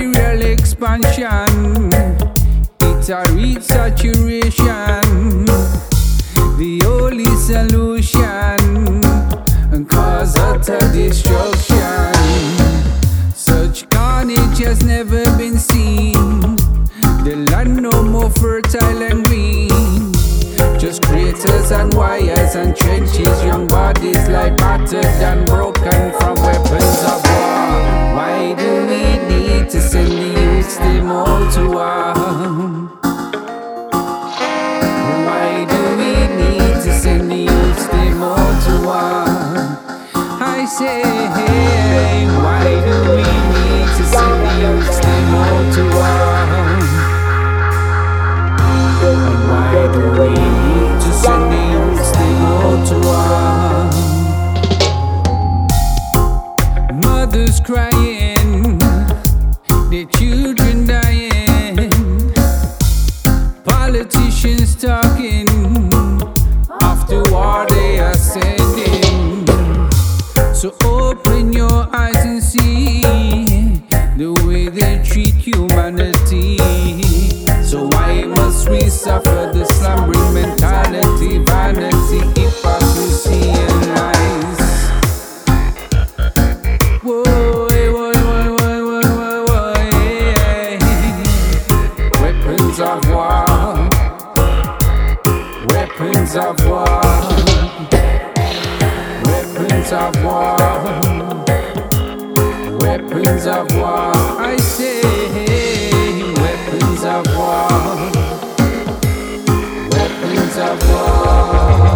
material expansion, it a reach saturation. The only solution cause utter destruction. Such carnage has never been seen. The land no more fertile and green. Just craters and wires and trenches. Young bodies lie battered and broken from weapons of war. Why do we need to send the youths them all to war? Why do we need to send the youths them all to war? I say, why do we need to send the youths them all to war? And why do we need to send the youths them all to war? Mothers crying, their children dying, politicians talking, after war they are sending. So open your eyes and see the way they treat humanity. So why must we suffer the slumbering mentality, vanity, hypocrisy and lies? Whoa, yeah. Weapons of war, weapons of war, weapons of war, weapons of war. I say, weapons of war, weapons of war.